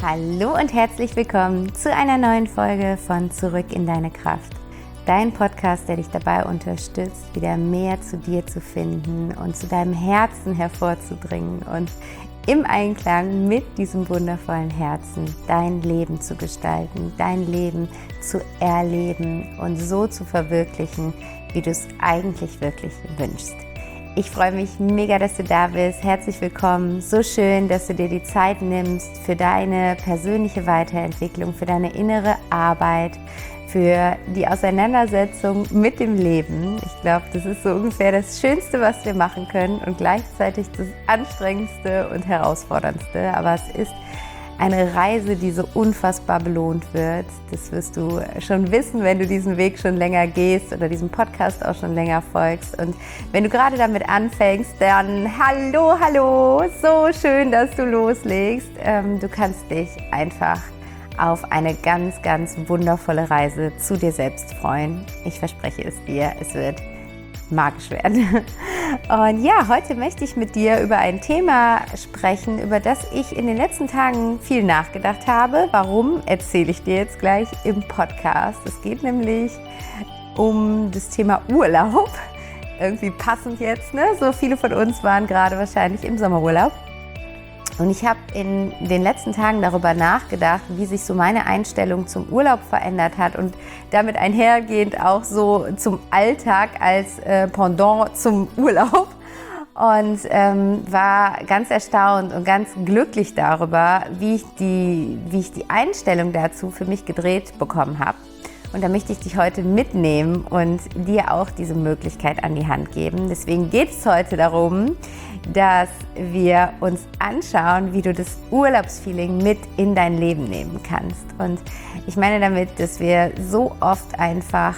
Hallo und herzlich willkommen zu einer neuen Folge von Zurück in deine Kraft. Dein Podcast, der dich dabei unterstützt, wieder mehr zu dir zu finden und zu deinem Herzen hervorzudringen und im Einklang mit diesem wundervollen Herzen dein Leben zu gestalten, dein Leben zu erleben und so zu verwirklichen, wie du es eigentlich wirklich wünschst. Ich freue mich mega, dass du da bist. Herzlich willkommen. So schön, dass du dir die Zeit nimmst für deine persönliche Weiterentwicklung, für deine innere Arbeit, für die Auseinandersetzung mit dem Leben. Ich glaube, das ist so ungefähr das Schönste, was wir machen können und gleichzeitig das Anstrengendste und Herausforderndste. Aber es ist eine Reise, die so unfassbar belohnt wird. Das wirst du schon wissen, wenn du diesen Weg schon länger gehst oder diesem Podcast auch schon länger folgst. Und wenn du gerade damit anfängst, dann hallo, so schön, dass du loslegst. Du kannst dich einfach auf eine ganz, ganz wundervolle Reise zu dir selbst freuen. Ich verspreche es dir, es wird magisch werden. Und ja, heute möchte ich mit dir über ein Thema sprechen, über das ich in den letzten Tagen viel nachgedacht habe. Warum, erzähle ich dir jetzt gleich im Podcast. Es geht nämlich um das Thema Urlaub. Irgendwie passend jetzt, ne? So viele von uns waren gerade wahrscheinlich im Sommerurlaub. Und ich habe in den letzten Tagen darüber nachgedacht, wie sich so meine Einstellung zum Urlaub verändert hat und damit einhergehend auch so zum Alltag als Pendant zum Urlaub. Und war ganz erstaunt und ganz glücklich darüber, wie ich die Einstellung dazu für mich gedreht bekommen habe. Und da möchte ich dich heute mitnehmen und dir auch diese Möglichkeit an die Hand geben. Deswegen geht es heute darum, dass wir uns anschauen, wie du das Urlaubsfeeling mit in dein Leben nehmen kannst. Und ich meine damit, dass wir so oft einfach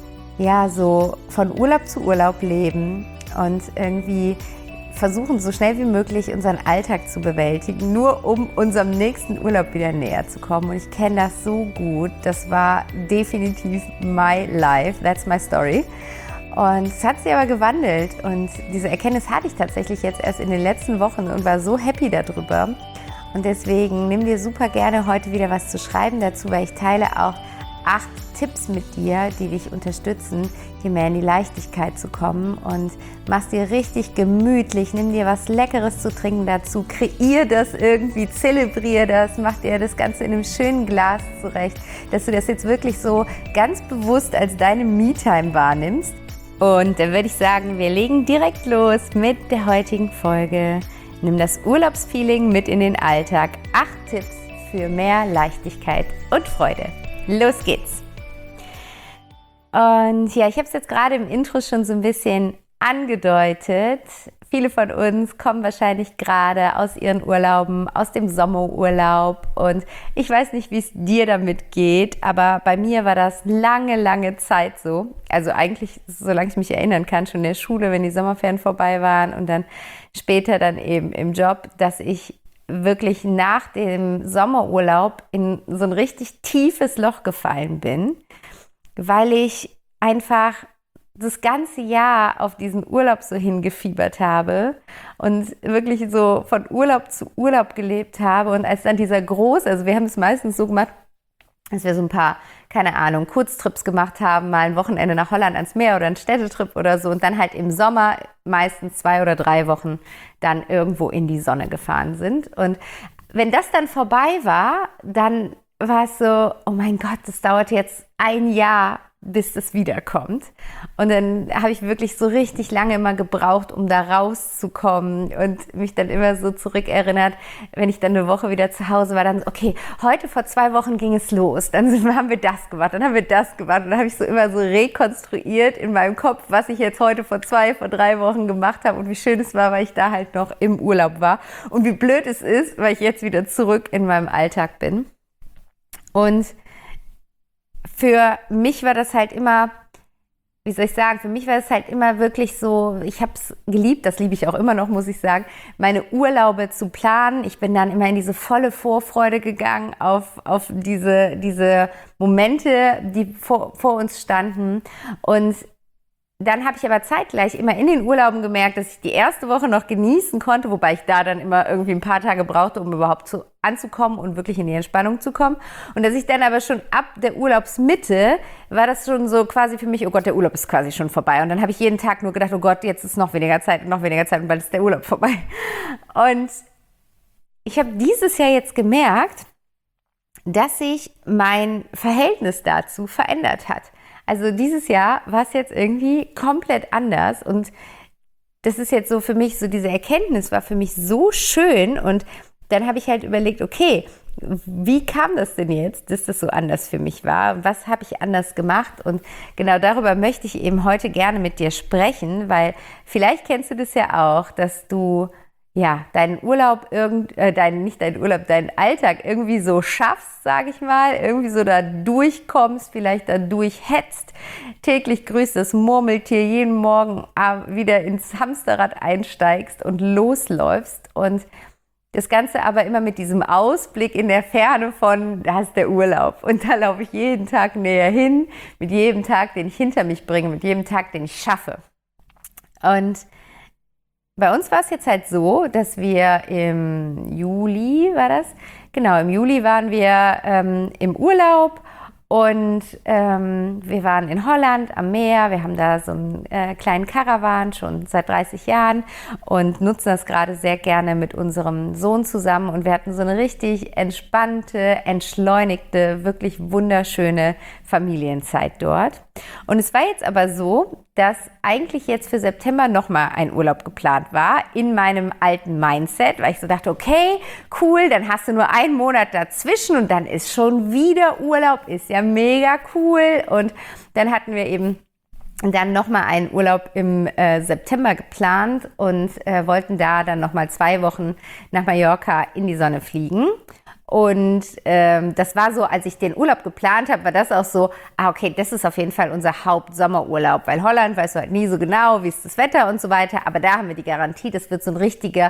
so von Urlaub zu Urlaub leben und irgendwie versuchen, so schnell wie möglich unseren Alltag zu bewältigen, nur um unserem nächsten Urlaub wieder näher zu kommen. Und ich kenne das so gut. Das war definitiv my life. That's my story. Und es hat sich aber gewandelt. Und diese Erkenntnis hatte ich tatsächlich jetzt erst in den letzten Wochen und war so happy darüber. Und deswegen nimm dir super gerne heute wieder was zu schreiben dazu, weil ich teile auch 8 Tipps mit dir, die dich unterstützen, hier mehr in die Leichtigkeit zu kommen, und mach's dir richtig gemütlich, nimm dir was Leckeres zu trinken dazu, kreier das irgendwie, zelebrier das, mach dir das Ganze in einem schönen Glas zurecht, dass du das jetzt wirklich so ganz bewusst als deine Me-Time wahrnimmst. Und dann würde ich sagen, wir legen direkt los mit der heutigen Folge. Nimm das Urlaubsfeeling mit in den Alltag. 8 Tipps für mehr Leichtigkeit und Freude. Los geht's! Und ja, ich habe es jetzt gerade im Intro schon so ein bisschen angedeutet. Viele von uns kommen wahrscheinlich gerade aus ihren Urlauben, aus dem Sommerurlaub. Und ich weiß nicht, wie es dir damit geht, aber bei mir war das lange Zeit so. Also eigentlich, solange ich mich erinnern kann, schon in der Schule, wenn die Sommerferien vorbei waren und dann später dann eben im Job, dass ich wirklich nach dem Sommerurlaub in so ein richtig tiefes Loch gefallen bin, weil ich einfach das ganze Jahr auf diesen Urlaub so hingefiebert habe und wirklich so von Urlaub zu Urlaub gelebt habe. Und als dann also wir haben es meistens so gemacht, dass wir so ein paar, keine Ahnung, Kurztrips gemacht haben, mal ein Wochenende nach Holland ans Meer oder einen Städtetrip oder so, und dann halt im Sommer meistens 2 oder 3 Wochen dann irgendwo in die Sonne gefahren sind. Und wenn das dann vorbei war, dann war es so, oh mein Gott, das dauert jetzt ein Jahr, bis das wiederkommt. Und dann habe ich wirklich so richtig lange immer gebraucht, um da rauszukommen, und mich dann immer so zurückerinnert, wenn ich dann eine Woche wieder zu Hause war, dann okay, heute vor 2 Wochen ging es los, dann haben wir das gemacht, dann haben wir das gemacht, und dann habe ich so immer so rekonstruiert in meinem Kopf, was ich jetzt heute vor 3 Wochen gemacht habe und wie schön es war, weil ich da halt noch im Urlaub war, und wie blöd es ist, weil ich jetzt wieder zurück in meinem Alltag bin. Und für mich war das halt immer, für mich war es halt immer wirklich so, ich habe es geliebt, das liebe ich auch immer noch, muss ich sagen, meine Urlaube zu planen. Ich bin dann immer in diese volle Vorfreude gegangen auf diese Momente, die vor uns standen. Und dann habe ich aber zeitgleich immer in den Urlauben gemerkt, dass ich die erste Woche noch genießen konnte, wobei ich da dann immer irgendwie ein paar Tage brauchte, um überhaupt anzukommen und wirklich in die Entspannung zu kommen. Und dass ich dann aber schon ab der Urlaubsmitte war das schon so quasi für mich, oh Gott, der Urlaub ist quasi schon vorbei. Und dann habe ich jeden Tag nur gedacht, oh Gott, jetzt ist noch weniger Zeit und bald ist der Urlaub vorbei. Und ich habe dieses Jahr jetzt gemerkt, dass sich mein Verhältnis dazu verändert hat. Also dieses Jahr war es jetzt irgendwie komplett anders und das ist jetzt so für mich, so diese Erkenntnis war für mich so schön und dann habe ich halt überlegt, okay, wie kam das denn jetzt, dass das so anders für mich war? Was habe ich anders gemacht? Und genau darüber möchte ich eben heute gerne mit dir sprechen, weil vielleicht kennst du das ja auch, dass du deinen Urlaub, deinen Alltag irgendwie so schaffst, sage ich mal, irgendwie so da durchkommst, vielleicht da durchhetzt, täglich grüßt das Murmeltier, jeden Morgen wieder ins Hamsterrad einsteigst und losläufst und das Ganze aber immer mit diesem Ausblick in der Ferne von, da ist der Urlaub und da laufe ich jeden Tag näher hin, mit jedem Tag, den ich hinter mich bringe, mit jedem Tag, den ich schaffe. Und bei uns war es jetzt halt so, dass wir im Juli waren wir im Urlaub und wir waren in Holland am Meer. Wir haben da so einen kleinen Caravan schon seit 30 Jahren und nutzen das gerade sehr gerne mit unserem Sohn zusammen. Und wir hatten so eine richtig entspannte, entschleunigte, wirklich wunderschöne Familienzeit dort. Und es war jetzt aber so, dass eigentlich jetzt für September nochmal ein Urlaub geplant war in meinem alten Mindset, weil ich so dachte, okay, cool, dann hast du nur einen Monat dazwischen und dann ist schon wieder Urlaub, ist ja mega cool. Und dann hatten wir eben dann nochmal einen Urlaub im September geplant und wollten da dann nochmal 2 Wochen nach Mallorca in die Sonne fliegen. Und das war so, als ich den Urlaub geplant habe, war das auch so, okay, das ist auf jeden Fall unser Hauptsommerurlaub, weil Holland weißt du halt nie so genau, wie ist das Wetter und so weiter, aber da haben wir die Garantie, das wird so ein richtiger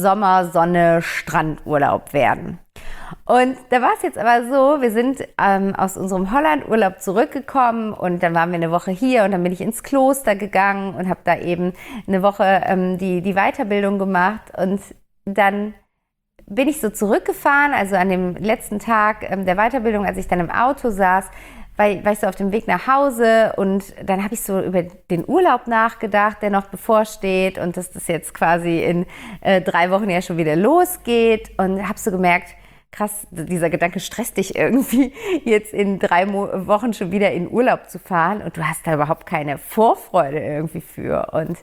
Sommer-Sonne-Strandurlaub werden. Und da war es jetzt aber so, wir sind aus unserem Holland-Urlaub zurückgekommen und dann waren wir eine Woche hier und dann bin ich ins Kloster gegangen und habe da eben eine Woche die Weiterbildung gemacht und dann bin ich so zurückgefahren, also an dem letzten Tag der Weiterbildung, als ich dann im Auto saß, war ich so auf dem Weg nach Hause und dann habe ich so über den Urlaub nachgedacht, der noch bevorsteht und dass das jetzt quasi in 3 Wochen ja schon wieder losgeht und habe so gemerkt, krass, dieser Gedanke stresst dich irgendwie, jetzt in 3 Wochen schon wieder in Urlaub zu fahren und du hast da überhaupt keine Vorfreude irgendwie für und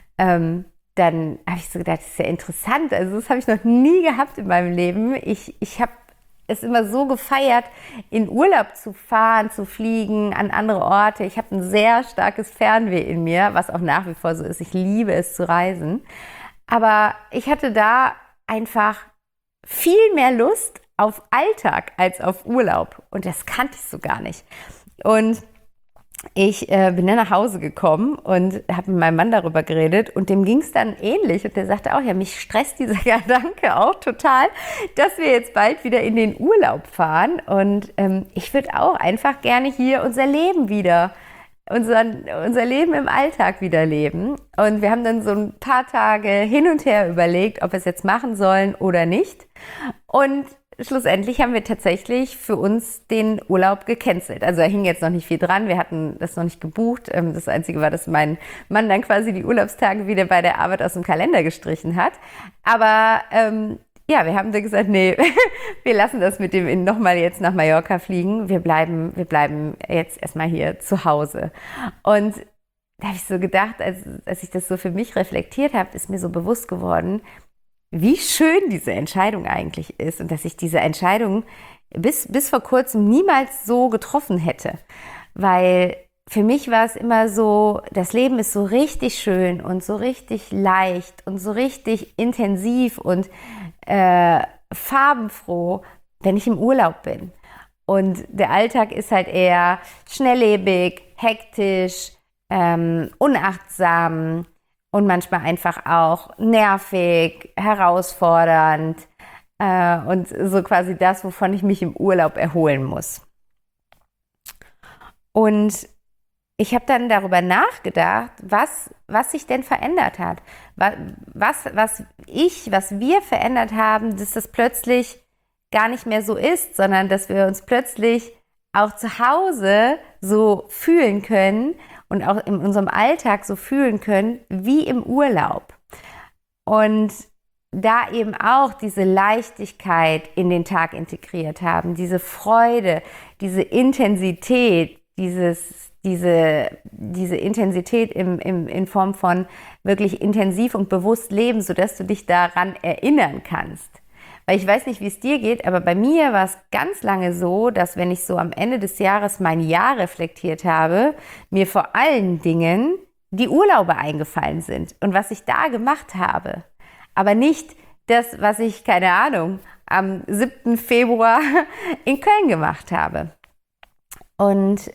dann habe ich so gedacht, das ist ja interessant, also das habe ich noch nie gehabt in meinem Leben. Ich habe es immer so gefeiert, in Urlaub zu fahren, zu fliegen, an andere Orte. Ich habe ein sehr starkes Fernweh in mir, was auch nach wie vor so ist. Ich liebe es zu reisen. Aber ich hatte da einfach viel mehr Lust auf Alltag als auf Urlaub. Und das kannte ich so gar nicht. Und ich bin dann nach Hause gekommen und habe mit meinem Mann darüber geredet und dem ging es dann ähnlich und der sagte auch, ja, mich stresst dieser Gedanke auch total, dass wir jetzt bald wieder in den Urlaub fahren und ich würde auch einfach gerne hier unser Leben im Alltag wieder leben und wir haben dann so ein paar Tage hin und her überlegt, ob wir es jetzt machen sollen oder nicht und schlussendlich haben wir tatsächlich für uns den Urlaub gecancelt. Also da hing jetzt noch nicht viel dran, wir hatten das noch nicht gebucht. Das Einzige war, dass mein Mann dann quasi die Urlaubstage wieder bei der Arbeit aus dem Kalender gestrichen hat. Aber wir haben dann gesagt, nee, wir lassen das mit dem nochmal jetzt nach Mallorca fliegen. Wir bleiben jetzt erstmal hier zu Hause. Und da habe ich so gedacht, als ich das so für mich reflektiert habe, ist mir so bewusst geworden, wie schön diese Entscheidung eigentlich ist und dass ich diese Entscheidung bis vor kurzem niemals so getroffen hätte. Weil für mich war es immer so, das Leben ist so richtig schön und so richtig leicht und so richtig intensiv und farbenfroh, wenn ich im Urlaub bin. Und der Alltag ist halt eher schnelllebig, hektisch, unachtsam, und manchmal einfach auch nervig, herausfordernd und so quasi das, wovon ich mich im Urlaub erholen muss. Und ich habe dann darüber nachgedacht, was sich denn verändert hat. Was wir verändert haben, dass das plötzlich gar nicht mehr so ist, sondern dass wir uns plötzlich auch zu Hause so fühlen können und auch in unserem Alltag so fühlen können wie im Urlaub. Und da eben auch diese Leichtigkeit in den Tag integriert haben, diese Freude, diese Intensität, diese Intensität in Form von wirklich intensiv und bewusst leben, sodass du dich daran erinnern kannst. Weil ich weiß nicht, wie es dir geht, aber bei mir war es ganz lange so, dass wenn ich so am Ende des Jahres mein Jahr reflektiert habe, mir vor allen Dingen die Urlaube eingefallen sind und was ich da gemacht habe. Aber nicht das, was ich, keine Ahnung, am 7. Februar in Köln gemacht habe. Und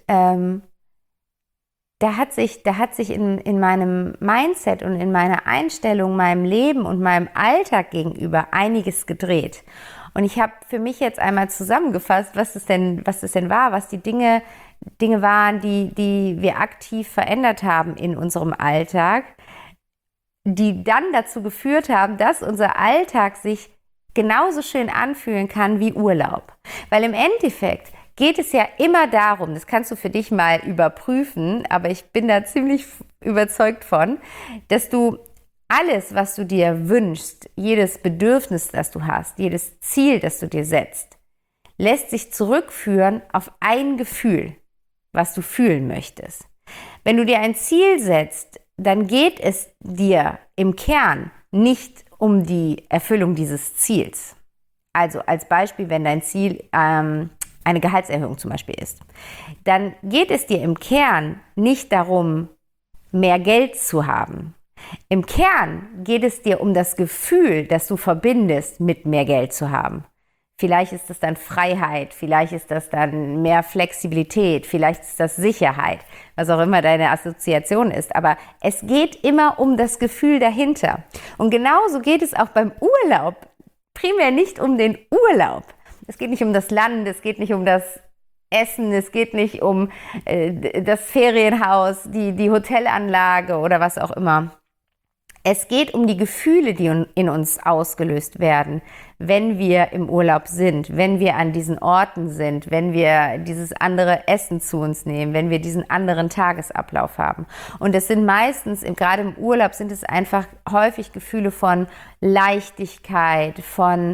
da hat sich in meinem Mindset und in meiner Einstellung, meinem Leben und meinem Alltag gegenüber einiges gedreht. Und ich habe für mich jetzt einmal zusammengefasst, was es denn war, was die Dinge waren, die wir aktiv verändert haben in unserem Alltag, die dann dazu geführt haben, dass unser Alltag sich genauso schön anfühlen kann wie Urlaub. Weil im Endeffekt geht es ja immer darum, das kannst du für dich mal überprüfen, aber ich bin da ziemlich überzeugt von, dass du alles, was du dir wünschst, jedes Bedürfnis, das du hast, jedes Ziel, das du dir setzt, lässt sich zurückführen auf ein Gefühl, was du fühlen möchtest. Wenn du dir ein Ziel setzt, dann geht es dir im Kern nicht um die Erfüllung dieses Ziels. Also als Beispiel, wenn dein Ziel eine Gehaltserhöhung zum Beispiel ist, dann geht es dir im Kern nicht darum, mehr Geld zu haben. Im Kern geht es dir um das Gefühl, das du verbindest mit mehr Geld zu haben. Vielleicht ist das dann Freiheit, vielleicht ist das dann mehr Flexibilität, vielleicht ist das Sicherheit, was auch immer deine Assoziation ist. Aber es geht immer um das Gefühl dahinter. Und genauso geht es auch beim Urlaub. Primär nicht um den Urlaub. Es geht nicht um das Land, es geht nicht um das Essen, es geht nicht um das Ferienhaus, die Hotelanlage oder was auch immer. Es geht um die Gefühle, die in uns ausgelöst werden, wenn wir im Urlaub sind, wenn wir an diesen Orten sind, wenn wir dieses andere Essen zu uns nehmen, wenn wir diesen anderen Tagesablauf haben. Und es sind meistens, gerade im Urlaub, sind es einfach häufig Gefühle von Leichtigkeit, von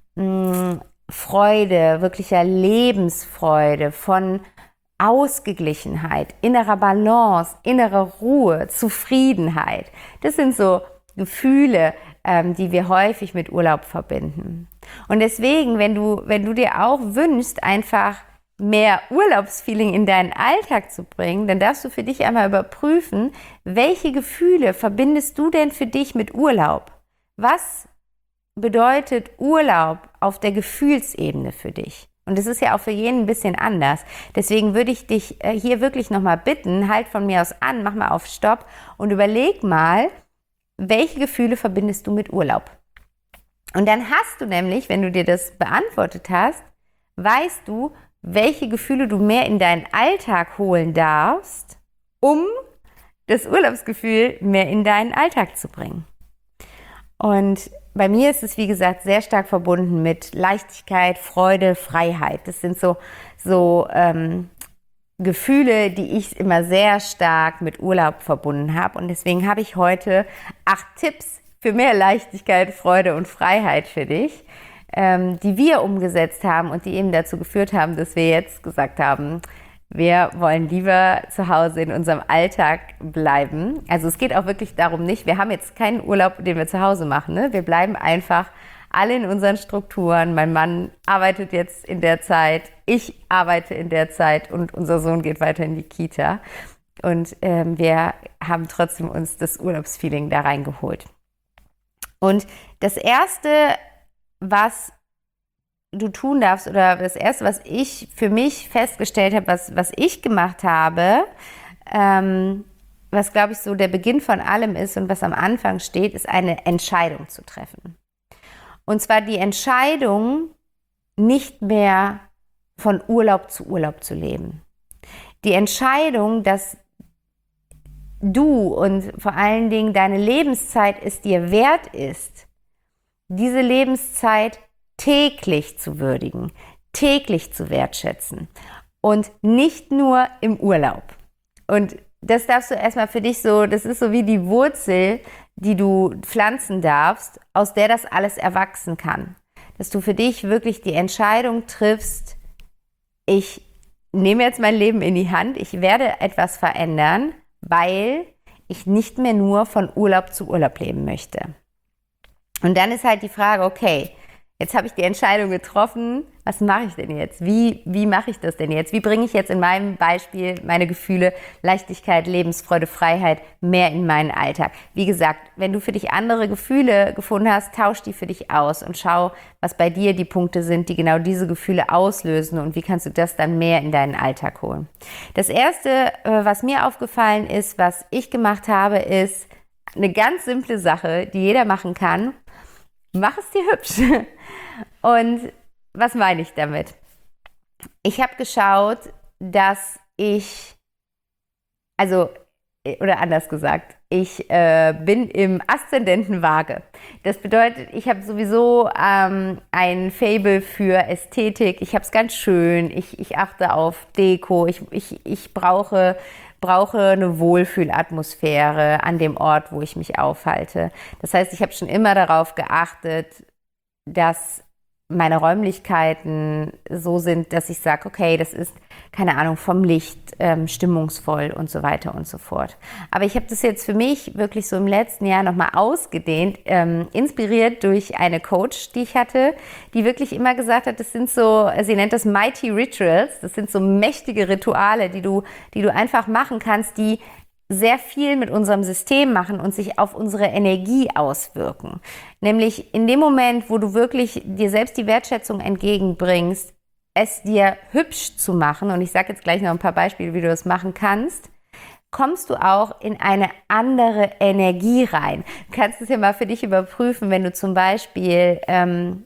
Freude, wirklicher Lebensfreude, von Ausgeglichenheit, innerer Balance, innerer Ruhe, Zufriedenheit. Das sind so Gefühle, die wir häufig mit Urlaub verbinden. Und deswegen, wenn du dir auch wünschst, einfach mehr Urlaubsfeeling in deinen Alltag zu bringen, dann darfst du für dich einmal überprüfen, welche Gefühle verbindest du denn für dich mit Urlaub? Was bedeutet Urlaub auf der Gefühlsebene für dich? Und das ist ja auch für jeden ein bisschen anders. Deswegen würde ich dich hier wirklich nochmal bitten, halt von mir aus an, mach mal auf Stopp und überleg mal, welche Gefühle verbindest du mit Urlaub? Und dann hast du nämlich, wenn du dir das beantwortet hast, weißt du, welche Gefühle du mehr in deinen Alltag holen darfst, um das Urlaubsgefühl mehr in deinen Alltag zu bringen. Und bei mir ist es, wie gesagt, sehr stark verbunden mit Leichtigkeit, Freude, Freiheit. Das sind so Gefühle, die ich immer sehr stark mit Urlaub verbunden habe. Und deswegen habe ich heute 8 Tipps für mehr Leichtigkeit, Freude und Freiheit für dich, die wir umgesetzt haben und die eben dazu geführt haben, dass wir jetzt gesagt haben, wir wollen lieber zu Hause in unserem Alltag bleiben. Also es geht auch wirklich darum nicht, wir haben jetzt keinen Urlaub, den wir zu Hause machen. Ne? Wir bleiben einfach alle in unseren Strukturen. Mein Mann arbeitet jetzt in der Zeit, ich arbeite in der Zeit und unser Sohn geht weiter in die Kita. Und wir haben trotzdem uns das Urlaubsfeeling da reingeholt. Und das Erste, was du tun darfst, oder das Erste, was ich für mich festgestellt habe, was ich gemacht habe, was, glaube ich, so der Beginn von allem ist und was am Anfang steht, ist eine Entscheidung zu treffen. Und zwar die Entscheidung, nicht mehr von Urlaub zu leben. Die Entscheidung, dass du und vor allen Dingen deine Lebenszeit es dir wert ist, diese Lebenszeit täglich zu würdigen, täglich zu wertschätzen und nicht nur im Urlaub. Und das darfst du erstmal für dich so, das ist so wie die Wurzel, die du pflanzen darfst, aus der das alles erwachsen kann. Dass du für dich wirklich die Entscheidung triffst, ich nehme jetzt mein Leben in die Hand, ich werde etwas verändern, weil ich nicht mehr nur von Urlaub zu Urlaub leben möchte. Und dann ist halt die Frage, okay, jetzt habe ich die Entscheidung getroffen, was mache ich denn jetzt? Wie mache ich das denn jetzt? Wie bringe ich jetzt in meinem Beispiel meine Gefühle, Leichtigkeit, Lebensfreude, Freiheit mehr in meinen Alltag? Wie gesagt, wenn du für dich andere Gefühle gefunden hast, tausch die für dich aus und schau, was bei dir die Punkte sind, die genau diese Gefühle auslösen und wie kannst du das dann mehr in deinen Alltag holen. Das Erste, was mir aufgefallen ist, was ich gemacht habe, ist eine ganz simple Sache, die jeder machen kann. Mach es dir hübsch. Und was meine ich damit? Ich habe geschaut, dass oder anders gesagt, ich bin im Aszendenten Waage. Das bedeutet, ich habe sowieso ein Faible für Ästhetik. Ich habe es ganz schön. Ich achte auf Deko. Ich brauche eine Wohlfühlatmosphäre an dem Ort, wo ich mich aufhalte. Das heißt, ich habe schon immer darauf geachtet, dass meine Räumlichkeiten so sind, dass ich sage, okay, das ist, keine Ahnung, vom Licht stimmungsvoll und so weiter und so fort. Aber ich habe das jetzt für mich wirklich so im letzten Jahr nochmal ausgedehnt, inspiriert durch eine Coach, die ich hatte, die wirklich immer gesagt hat, das sind so, sie nennt das Mighty Rituals, das sind so mächtige Rituale, die du einfach machen kannst, die sehr viel mit unserem System machen und sich auf unsere Energie auswirken. Nämlich in dem Moment, wo du wirklich dir selbst die Wertschätzung entgegenbringst, es dir hübsch zu machen, und ich sage jetzt gleich noch ein paar Beispiele, wie du das machen kannst, kommst du auch in eine andere Energie rein. Du kannst es ja mal für dich überprüfen, wenn du zum Beispiel, keine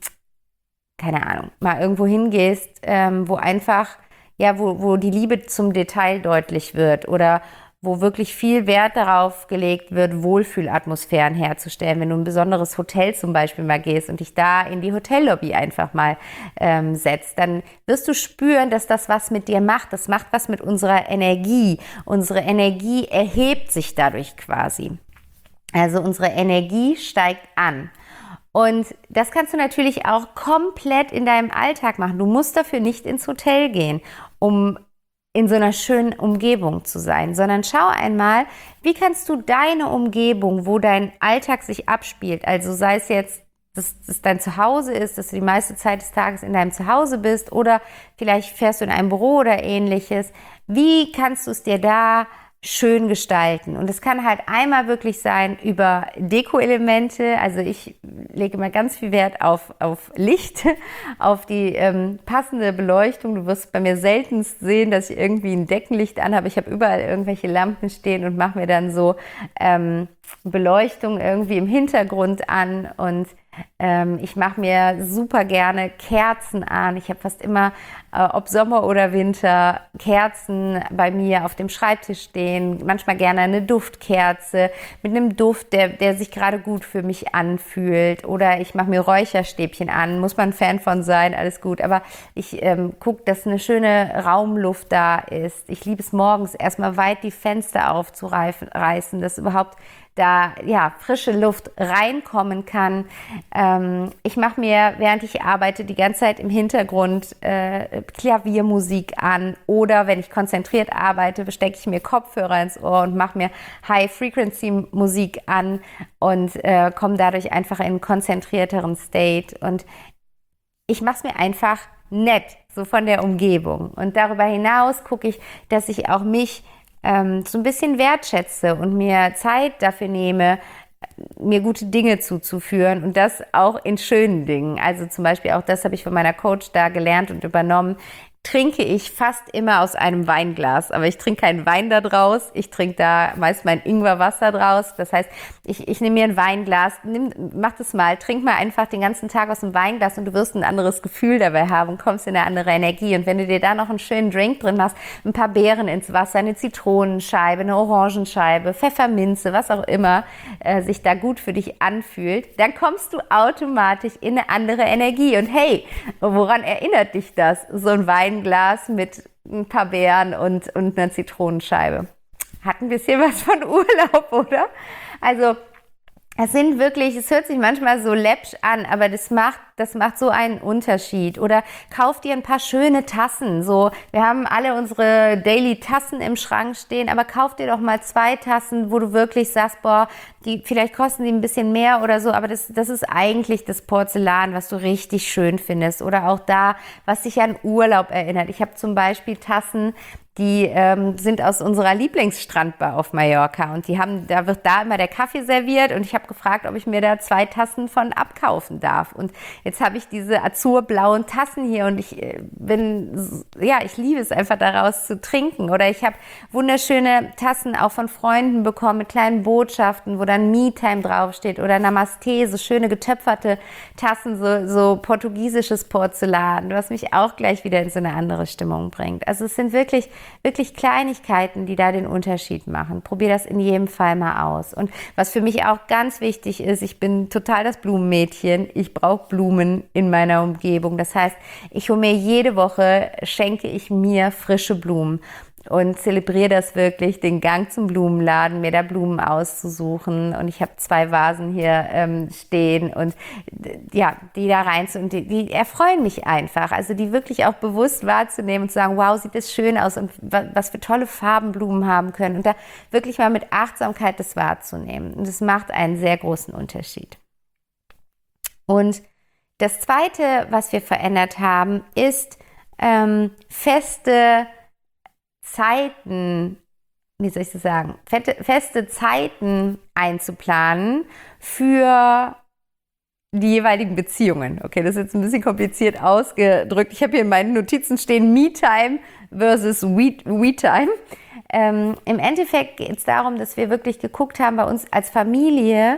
Ahnung, mal irgendwo hingehst, wo einfach, ja, wo die Liebe zum Detail deutlich wird oder wo wirklich viel Wert darauf gelegt wird, Wohlfühlatmosphären herzustellen. Wenn du in ein besonderes Hotel zum Beispiel mal gehst und dich da in die Hotellobby einfach mal setzt, dann wirst du spüren, dass das was mit dir macht. Das macht was mit unserer Energie. Unsere Energie erhebt sich dadurch quasi. Also unsere Energie steigt an. Und das kannst du natürlich auch komplett in deinem Alltag machen. Du musst dafür nicht ins Hotel gehen, um in so einer schönen Umgebung zu sein, sondern schau einmal, wie kannst du deine Umgebung, wo dein Alltag sich abspielt, also sei es jetzt, dass es dein Zuhause ist, dass du die meiste Zeit des Tages in deinem Zuhause bist oder vielleicht fährst du in ein Büro oder ähnliches, wie kannst du es dir da schön gestalten? Und es kann halt einmal wirklich sein über Deko-Elemente, also ich lege immer ganz viel Wert auf Licht, auf die passende Beleuchtung. Du wirst bei mir seltenst sehen, dass ich irgendwie ein Deckenlicht anhabe. Ich habe überall irgendwelche Lampen stehen und mache mir dann so Beleuchtung irgendwie im Hintergrund an und ich mache mir super gerne Kerzen an. Ich habe fast immer, ob Sommer oder Winter, Kerzen bei mir auf dem Schreibtisch stehen. Manchmal gerne eine Duftkerze mit einem Duft, der sich gerade gut für mich anfühlt. Oder ich mache mir Räucherstäbchen an. Muss man ein Fan von sein, alles gut. Aber ich gucke, dass eine schöne Raumluft da ist. Ich liebe es morgens erstmal weit die Fenster aufzureißen, dass überhaupt da ja frische Luft reinkommen kann. Ich mache mir, während ich arbeite, die ganze Zeit im Hintergrund Klaviermusik an oder wenn ich konzentriert arbeite, stecke ich mir Kopfhörer ins Ohr und mache mir High-Frequency-Musik an und komme dadurch einfach in einen konzentrierteren State. Und ich mache es mir einfach nett, so von der Umgebung. Und darüber hinaus gucke ich, dass ich auch mich so ein bisschen wertschätze und mir Zeit dafür nehme, mir gute Dinge zuzuführen und das auch in schönen Dingen. Also zum Beispiel auch das habe ich von meiner Coach da gelernt und übernommen. trinke ich fast immer aus einem Weinglas, aber ich trinke keinen Wein da draus, ich trinke da meist mein Ingwerwasser draus, das heißt, ich nehme mir ein Weinglas, mach das mal, trink mal einfach den ganzen Tag aus dem Weinglas und du wirst ein anderes Gefühl dabei haben und kommst in eine andere Energie und wenn du dir da noch einen schönen Drink drin machst, ein paar Beeren ins Wasser, eine Zitronenscheibe, eine Orangenscheibe, Pfefferminze, was auch immer sich da gut für dich anfühlt, dann kommst du automatisch in eine andere Energie und hey, woran erinnert dich das? So ein Weinglas mit ein paar Beeren und einer Zitronenscheibe. Hat ein bisschen was von Urlaub, oder? Also es sind wirklich, es hört sich manchmal so läppsch an, aber das macht so einen Unterschied. Oder kauf dir ein paar schöne Tassen. So, wir haben alle unsere Daily Tassen im Schrank stehen, aber kauf dir doch mal 2 Tassen, wo du wirklich sagst, boah, vielleicht kosten die ein bisschen mehr oder so, aber das ist eigentlich das Porzellan, was du richtig schön findest. Oder auch da, was dich an Urlaub erinnert. Ich habe zum Beispiel Tassen, die sind aus unserer Lieblingsstrandbar auf Mallorca und da wird da immer der Kaffee serviert und ich habe gefragt, ob ich mir da 2 Tassen von abkaufen darf. Und jetzt habe ich diese azurblauen Tassen hier und ich liebe es einfach daraus zu trinken. Oder ich habe wunderschöne Tassen auch von Freunden bekommen mit kleinen Botschaften, wo dann Me-Time draufsteht oder Namaste, so schöne getöpferte Tassen, so portugiesisches Porzellan, was mich auch gleich wieder in so eine andere Stimmung bringt. Also es sind wirklich Kleinigkeiten, die da den Unterschied machen. Probier das in jedem Fall mal aus. Und was für mich auch ganz wichtig ist, ich bin total das Blumenmädchen. Ich brauche Blumen in meiner Umgebung. Das heißt, ich hole mir jede Woche, schenke ich mir frische Blumen und zelebriere das wirklich, den Gang zum Blumenladen, mir da Blumen auszusuchen. Und ich habe 2 Vasen hier stehen und ja, die da rein und die erfreuen mich einfach. Also die wirklich auch bewusst wahrzunehmen und zu sagen, wow, sieht das schön aus und was für tolle Farben Blumen haben können. Und da wirklich mal mit Achtsamkeit das wahrzunehmen. Und das macht einen sehr großen Unterschied. Und das Zweite, was wir verändert haben, ist feste Zeiten, feste Zeiten einzuplanen für die jeweiligen Beziehungen. Okay, das ist jetzt ein bisschen kompliziert ausgedrückt. Ich habe hier in meinen Notizen stehen Me-Time versus We-Time. Im Endeffekt geht es darum, dass wir wirklich geguckt haben bei uns als Familie,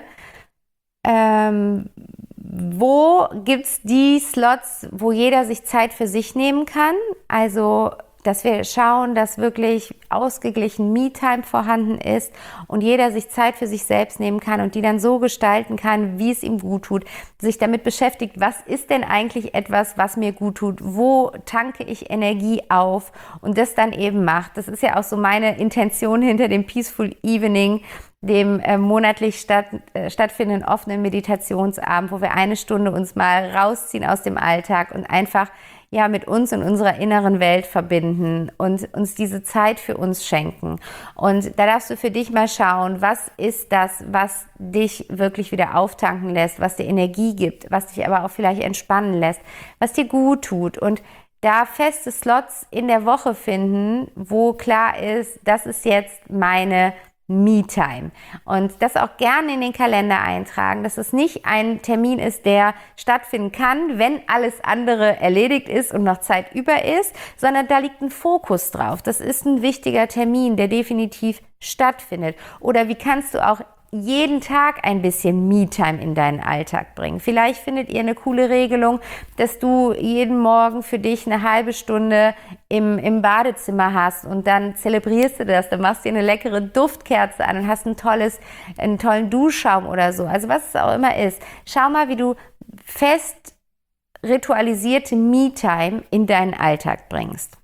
wo gibt es die Slots, wo jeder sich Zeit für sich nehmen kann. Also dass wir schauen, dass wirklich ausgeglichen Me-Time vorhanden ist und jeder sich Zeit für sich selbst nehmen kann und die dann so gestalten kann, wie es ihm gut tut, sich damit beschäftigt, was ist denn eigentlich etwas, was mir gut tut, wo tanke ich Energie auf und das dann eben macht. Das ist ja auch so meine Intention hinter dem Peaceful Evening, dem monatlich stattfindenden offenen Meditationsabend, wo wir 1 Stunde uns mal rausziehen aus dem Alltag und einfach mit uns und unserer inneren Welt verbinden und uns diese Zeit für uns schenken. Und da darfst du für dich mal schauen, was ist das, was dich wirklich wieder auftanken lässt, was dir Energie gibt, was dich aber auch vielleicht entspannen lässt, was dir gut tut. Und da feste Slots in der Woche finden, wo klar ist, das ist jetzt meine Me-Time. Und das auch gerne in den Kalender eintragen, dass es nicht ein Termin ist, der stattfinden kann, wenn alles andere erledigt ist und noch Zeit über ist, sondern da liegt ein Fokus drauf. Das ist ein wichtiger Termin, der definitiv stattfindet. Oder wie kannst du auch jeden Tag ein bisschen Me-Time in deinen Alltag bringen. Vielleicht findet ihr eine coole Regelung, dass du jeden Morgen für dich eine halbe Stunde im Badezimmer hast und dann zelebrierst du das, dann machst du dir eine leckere Duftkerze an und hast einen tollen Duschschaum oder so. Also was es auch immer ist. Schau mal, wie du fest ritualisierte Me-Time in deinen Alltag bringst.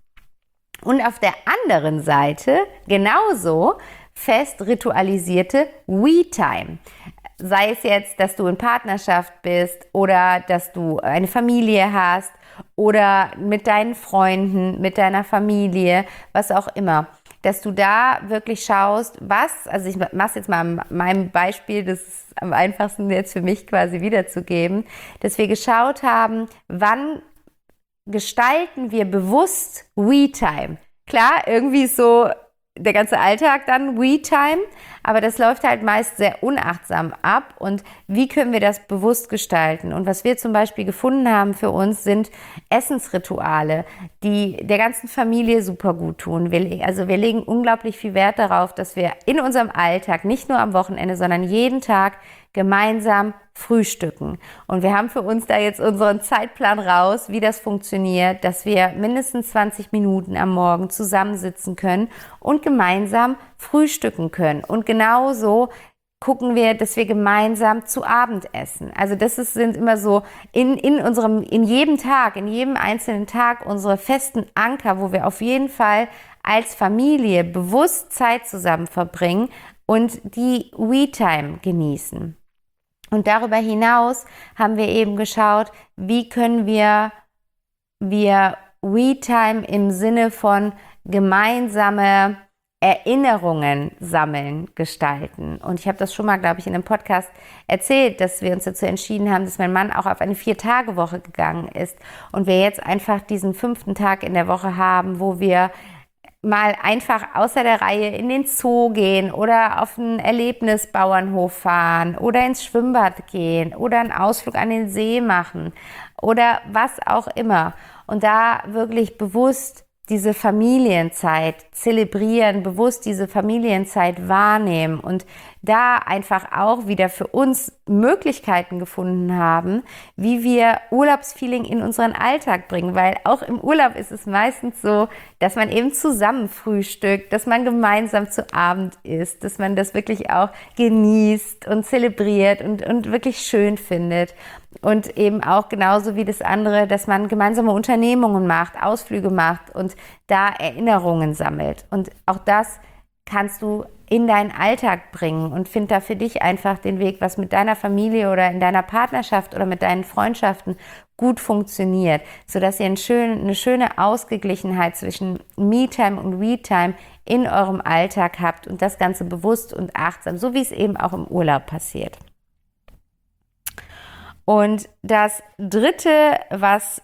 Und auf der anderen Seite genauso fest ritualisierte We-Time. Sei es jetzt, dass du in Partnerschaft bist oder dass du eine Familie hast oder mit deinen Freunden, mit deiner Familie, was auch immer. Dass du da wirklich schaust, also ich mache es jetzt mal an meinem Beispiel, das ist am einfachsten jetzt für mich quasi wiederzugeben, dass wir geschaut haben, wann gestalten wir bewusst We-Time. Klar, irgendwie so der ganze Alltag dann We-Time, aber das läuft halt meist sehr unachtsam ab. Und wie können wir das bewusst gestalten? Und was wir zum Beispiel gefunden haben für uns, sind Essensrituale, die der ganzen Familie super gut tun. Wir legen unglaublich viel Wert darauf, dass wir in unserem Alltag, nicht nur am Wochenende, sondern jeden Tag gemeinsam frühstücken. Und wir haben für uns da jetzt unseren Zeitplan raus, wie das funktioniert, dass wir mindestens 20 Minuten am Morgen zusammensitzen können und gemeinsam frühstücken können. Und genauso gucken wir, dass wir gemeinsam zu Abend essen. Also sind immer so in jedem Tag, in jedem einzelnen Tag unsere festen Anker, wo wir auf jeden Fall als Familie bewusst Zeit zusammen verbringen und die We-Time genießen. Und darüber hinaus haben wir eben geschaut, wie können wir We-Time im Sinne von gemeinsame Erinnerungen sammeln gestalten. Und ich habe das schon mal, glaube ich, in einem Podcast erzählt, dass wir uns dazu entschieden haben, dass mein Mann auch auf eine 4-Tage-Woche gegangen ist und wir jetzt einfach diesen 5. Tag in der Woche haben, wo wir mal einfach außer der Reihe in den Zoo gehen oder auf einen Erlebnisbauernhof fahren oder ins Schwimmbad gehen oder einen Ausflug an den See machen oder was auch immer. Und da wirklich bewusst diese Familienzeit zelebrieren, bewusst diese Familienzeit wahrnehmen und da einfach auch wieder für uns Möglichkeiten gefunden haben, wie wir Urlaubsfeeling in unseren Alltag bringen, weil auch im Urlaub ist es meistens so, dass man eben zusammen frühstückt, dass man gemeinsam zu Abend isst, dass man das wirklich auch genießt und zelebriert und wirklich schön findet. Und eben auch genauso wie das andere, dass man gemeinsame Unternehmungen macht, Ausflüge macht und da Erinnerungen sammelt. Und auch das kannst du in deinen Alltag bringen und find da für dich einfach den Weg, was mit deiner Familie oder in deiner Partnerschaft oder mit deinen Freundschaften gut funktioniert, sodass ihr eine schöne Ausgeglichenheit zwischen Me-Time und We-Time in eurem Alltag habt und das Ganze bewusst und achtsam, so wie es eben auch im Urlaub passiert. Und das Dritte, was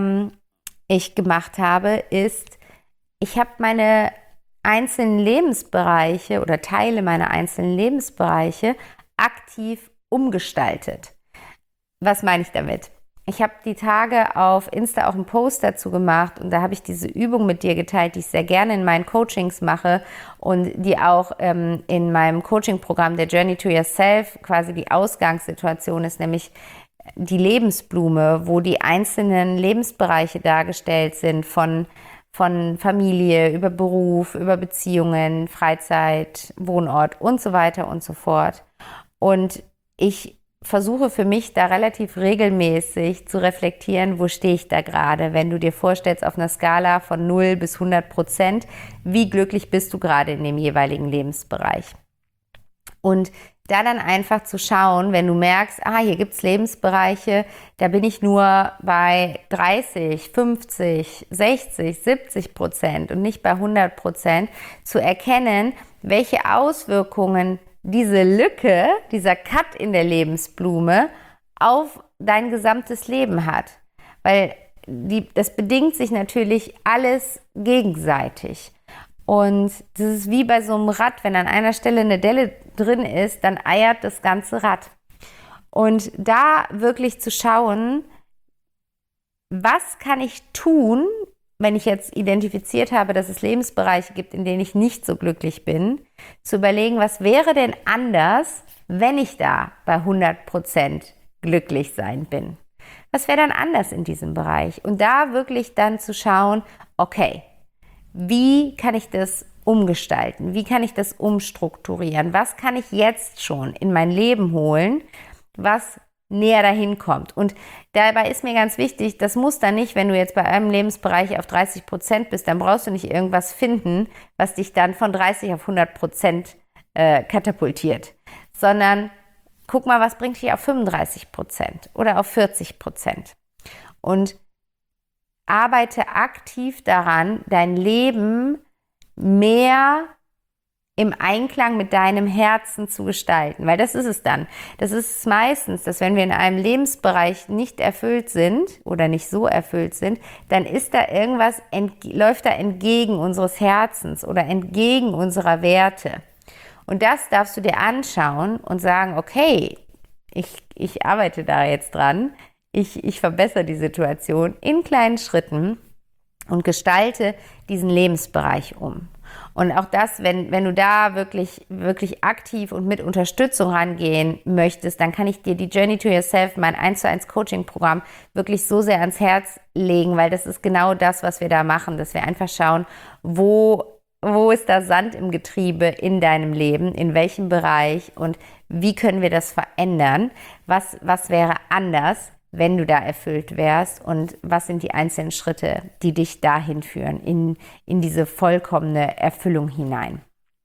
ich gemacht habe, ist, ich habe meine einzelnen Lebensbereiche oder Teile meiner einzelnen Lebensbereiche aktiv umgestaltet. Was meine ich damit? Ich habe die Tage auf Insta auch einen Post dazu gemacht und da habe ich diese Übung mit dir geteilt, die ich sehr gerne in meinen Coachings mache und die auch in meinem Coaching-Programm der Journey to Yourself quasi die Ausgangssituation ist, nämlich die Lebensblume, wo die einzelnen Lebensbereiche dargestellt sind von Familie, über Beruf, über Beziehungen, Freizeit, Wohnort und so weiter und so fort. Und ich versuche für mich da relativ regelmäßig zu reflektieren, wo stehe ich da gerade, wenn du dir vorstellst, auf einer Skala von 0 bis 100%, wie glücklich bist du gerade in dem jeweiligen Lebensbereich. Und da dann einfach zu schauen, wenn du merkst, hier gibt es Lebensbereiche, da bin ich nur bei 30, 50, 60, 70% und nicht bei 100%, zu erkennen, welche Auswirkungen diese Lücke, dieser Cut in der Lebensblume auf dein gesamtes Leben hat. Weil das bedingt sich natürlich alles gegenseitig. Und das ist wie bei so einem Rad, wenn an einer Stelle eine Delle drin ist, dann eiert das ganze Rad. Und da wirklich zu schauen, was kann ich tun, wenn ich jetzt identifiziert habe, dass es Lebensbereiche gibt, in denen ich nicht so glücklich bin, zu überlegen, was wäre denn anders, wenn ich da bei 100% glücklich sein bin? Was wäre dann anders in diesem Bereich? Und da wirklich dann zu schauen, okay, wie kann ich das umgestalten? Wie kann ich das umstrukturieren? Was kann ich jetzt schon in mein Leben holen, was näher dahin kommt? Und dabei ist mir ganz wichtig, das muss dann nicht, wenn du jetzt bei einem Lebensbereich auf 30% bist, dann brauchst du nicht irgendwas finden, was dich dann von 30 auf 100% katapultiert, sondern guck mal, was bringt dich auf 35% oder auf 40%? Und arbeite aktiv daran, dein Leben mehr im Einklang mit deinem Herzen zu gestalten, weil das ist es dann. Das ist es meistens, dass wenn wir in einem Lebensbereich nicht erfüllt sind oder nicht so erfüllt sind, dann ist da irgendwas, läuft da entgegen unseres Herzens oder entgegen unserer Werte. Und das darfst du dir anschauen und sagen, okay, ich arbeite da jetzt dran, ich verbessere die Situation in kleinen Schritten und gestalte diesen Lebensbereich um. Und auch das, wenn du da wirklich, wirklich aktiv und mit Unterstützung rangehen möchtest, dann kann ich dir die Journey to Yourself, mein 1:1 Coaching-Programm, wirklich so sehr ans Herz legen, weil das ist genau das, was wir da machen, dass wir einfach schauen, wo ist da Sand im Getriebe in deinem Leben, in welchem Bereich und wie können wir das verändern, was wäre anders, wenn du da erfüllt wärst und was sind die einzelnen Schritte, die dich dahin führen, in diese vollkommene Erfüllung hinein.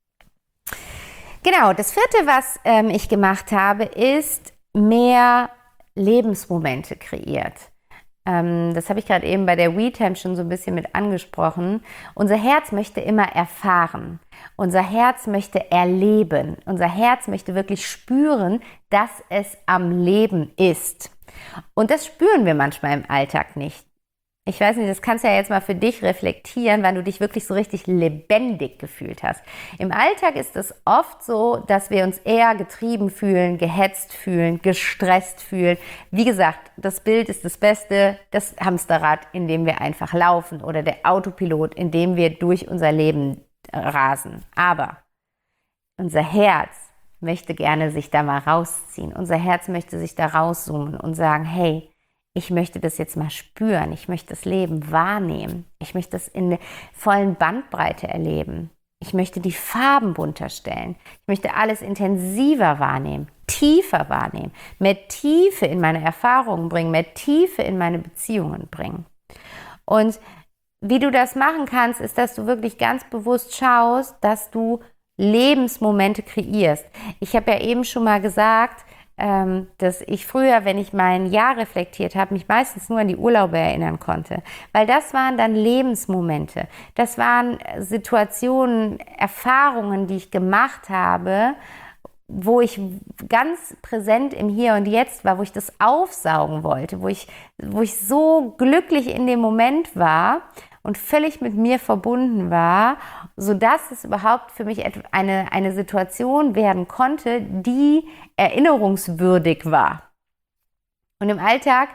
Genau, das vierte, was ich gemacht habe, ist mehr Lebensmomente kreiert. Das habe ich gerade eben bei der WeTime schon so ein bisschen mit angesprochen. Unser Herz möchte immer erfahren. Unser Herz möchte erleben. Unser Herz möchte wirklich spüren, dass es am Leben ist. Und das spüren wir manchmal im Alltag nicht. Ich weiß nicht, das kannst du ja jetzt mal für dich reflektieren, wann du dich wirklich so richtig lebendig gefühlt hast. Im Alltag ist es oft so, dass wir uns eher getrieben fühlen, gehetzt fühlen, gestresst fühlen. Wie gesagt, das Bild ist das Beste, das Hamsterrad, in dem wir einfach laufen oder der Autopilot, in dem wir durch unser Leben rasen. Aber unser Herz möchte gerne sich da mal rausziehen. Unser Herz möchte sich da rauszoomen und sagen, hey, ich möchte das jetzt mal spüren, ich möchte das Leben wahrnehmen, ich möchte das in der vollen Bandbreite erleben, ich möchte die Farben bunter stellen, ich möchte alles intensiver wahrnehmen, tiefer wahrnehmen, mehr Tiefe in meine Erfahrungen bringen, mehr Tiefe in meine Beziehungen bringen. Und wie du das machen kannst, ist, dass du wirklich ganz bewusst schaust, dass du Lebensmomente kreierst. Ich habe ja eben schon mal gesagt, dass ich früher, wenn ich mein Jahr reflektiert habe, mich meistens nur an die Urlaube erinnern konnte. Weil das waren dann Lebensmomente. Das waren Situationen, Erfahrungen, die ich gemacht habe, wo ich ganz präsent im Hier und Jetzt war, wo ich das aufsaugen wollte, wo ich so glücklich in dem Moment war und völlig mit mir verbunden war, sodass es überhaupt für mich eine Situation werden konnte, die erinnerungswürdig war. Und im Alltag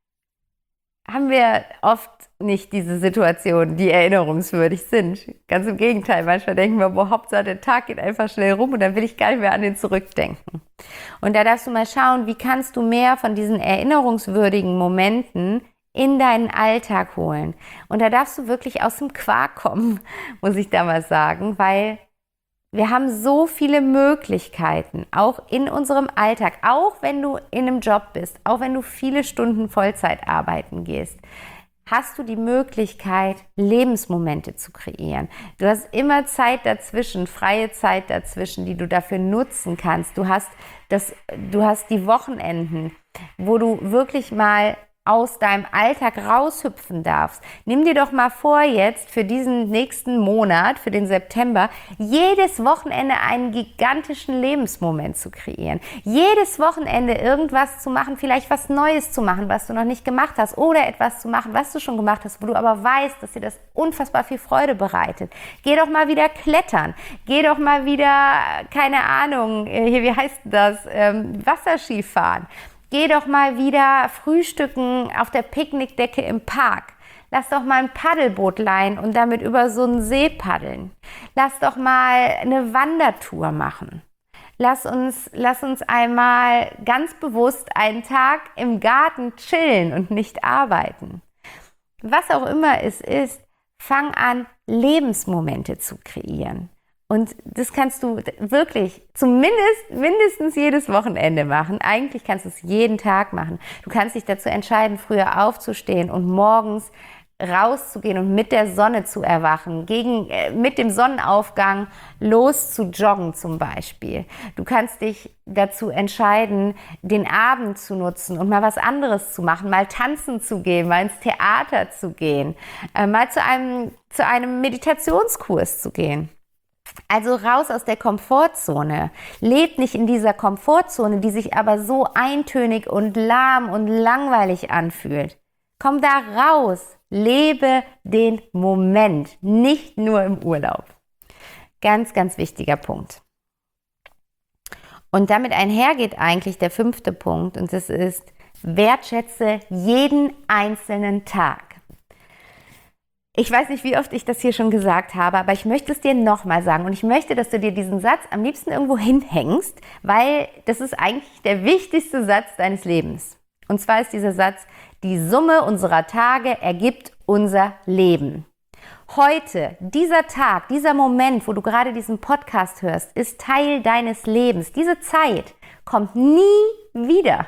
haben wir oft nicht diese Situationen, die erinnerungswürdig sind. Ganz im Gegenteil, manchmal denken wir, boah, Hauptsache der Tag geht einfach schnell rum und dann will ich gar nicht mehr an den zurückdenken. Und da darfst du mal schauen, wie kannst du mehr von diesen erinnerungswürdigen Momenten in deinen Alltag holen. Und da darfst du wirklich aus dem Quark kommen, muss ich da mal sagen, weil wir haben so viele Möglichkeiten, auch in unserem Alltag, auch wenn du in einem Job bist, auch wenn du viele Stunden Vollzeit arbeiten gehst, hast du die Möglichkeit, Lebensmomente zu kreieren. Du hast immer Zeit dazwischen, freie Zeit dazwischen, die du dafür nutzen kannst. Du hast die Wochenenden, wo du wirklich mal aus deinem Alltag raushüpfen darfst. Nimm dir doch mal vor, jetzt für diesen nächsten Monat, für den September, jedes Wochenende einen gigantischen Lebensmoment zu kreieren. Jedes Wochenende irgendwas zu machen, vielleicht was Neues zu machen, was du noch nicht gemacht hast, oder etwas zu machen, was du schon gemacht hast, wo du aber weißt, dass dir das unfassbar viel Freude bereitet. Geh doch mal wieder klettern. Geh doch mal wieder, keine Ahnung, wie heißt das, Wasserski fahren. Geh doch mal wieder frühstücken auf der Picknickdecke im Park. Lass doch mal ein Paddelboot leihen und damit über so einen See paddeln. Lass doch mal eine Wandertour machen. Lass uns einmal ganz bewusst einen Tag im Garten chillen und nicht arbeiten. Was auch immer es ist, fang an, Lebensmomente zu kreieren. Und das kannst du wirklich mindestens jedes Wochenende machen. Eigentlich kannst du es jeden Tag machen. Du kannst dich dazu entscheiden, früher aufzustehen und morgens rauszugehen und mit der Sonne zu erwachen, mit dem Sonnenaufgang los zu joggen zum Beispiel. Du kannst dich dazu entscheiden, den Abend zu nutzen und mal was anderes zu machen, mal tanzen zu gehen, mal ins Theater zu gehen, mal zu einem Meditationskurs zu gehen. Also raus aus der Komfortzone. Lebt nicht in dieser Komfortzone, die sich aber so eintönig und lahm und langweilig anfühlt. Komm da raus. Lebe den Moment, nicht nur im Urlaub. Ganz, ganz wichtiger Punkt. Und damit einhergeht eigentlich der 5. Punkt, und das ist: wertschätze jeden einzelnen Tag. Ich weiß nicht, wie oft ich das hier schon gesagt habe, aber ich möchte es dir nochmal sagen, und ich möchte, dass du dir diesen Satz am liebsten irgendwo hinhängst, weil das ist eigentlich der wichtigste Satz deines Lebens. Und zwar ist dieser Satz: die Summe unserer Tage ergibt unser Leben. Heute, dieser Tag, dieser Moment, wo du gerade diesen Podcast hörst, ist Teil deines Lebens. Diese Zeit kommt nie wieder.